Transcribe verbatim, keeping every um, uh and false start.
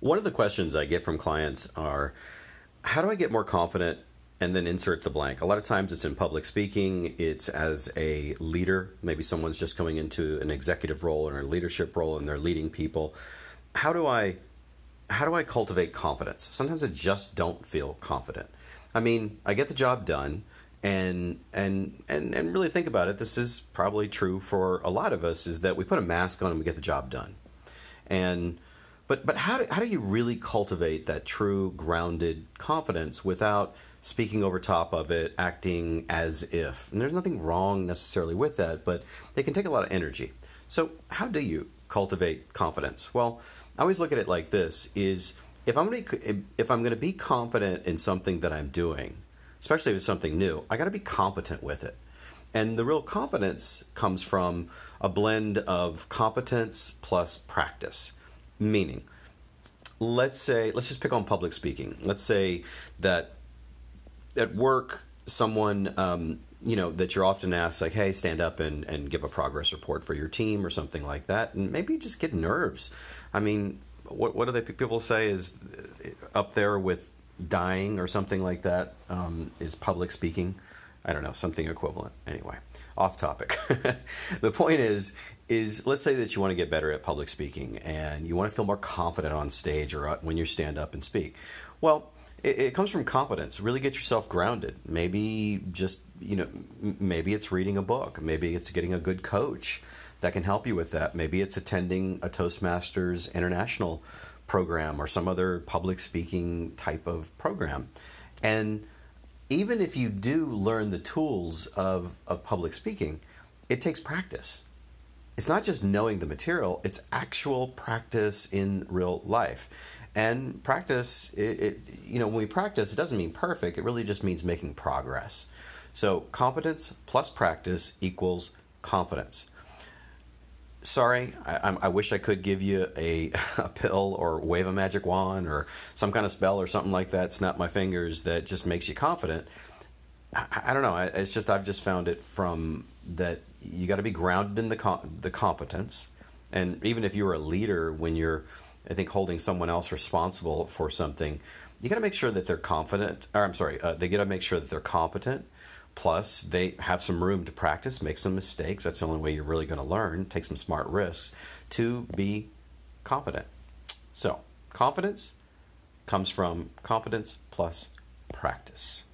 One of the questions I get from clients are, how do I get more confident? And then insert the blank. A lot of times it's in public speaking, it's as a leader. Maybe someone's just coming into an executive role or a leadership role and they're leading people. How do I how do I cultivate confidence? Sometimes I just don't feel confident. I mean, I get the job done, and and and and really think about it. This is probably true for a lot of us, is that we put a mask on and we get the job done. And but but how do, how do you really cultivate that true grounded confidence without speaking over top of it, acting as if? And there's nothing wrong necessarily with that, but they can take a lot of energy. So how do you cultivate confidence? Well, I always look at it like this: is if I'm going to if I'm going to be confident in something that I'm doing, especially if it's something new, I got to be competent with it. And the real confidence comes from a blend of competence plus practice. Meaning, let's say, let's just pick on public speaking. Let's say that at work, someone, um, you know, that you're often asked, like, hey, stand up and, and give a progress report for your team or something like that. And maybe you just get nerves. I mean, what, what do they, people say is up there with dying or something like that, um, is public speaking. I don't know, something equivalent. Anyway, off topic. The point is, is let's say that you want to get better at public speaking and you want to feel more confident on stage or when you stand up and speak. Well, it, it comes from competence. Really get yourself grounded. Maybe just, you know, maybe it's reading a book. Maybe it's getting a good coach that can help you with that. Maybe it's attending a Toastmasters International program or some other public speaking type of program. And even if you do learn the tools of, of public speaking, it takes practice. It's not just knowing the material, it's actual practice in real life. And practice, it, it, you know, when we practice, it doesn't mean perfect, it really just means making progress. So competence plus practice equals confidence. Sorry, I, I wish I could give you a, a pill or wave a magic wand or some kind of spell or something like that, snap my fingers, that just makes you confident. I, I don't know. It's just, I've just found it from that you got to be grounded in the com- the competence. And even if you're a leader, when you're, I think, holding someone else responsible for something, you got to make sure that they're confident, or I'm sorry, uh, they got to make sure that they're competent. Plus, they have some room to practice, make some mistakes. That's the only way you're really going to learn. Take some smart risks to be confident. So, confidence comes from competence plus practice.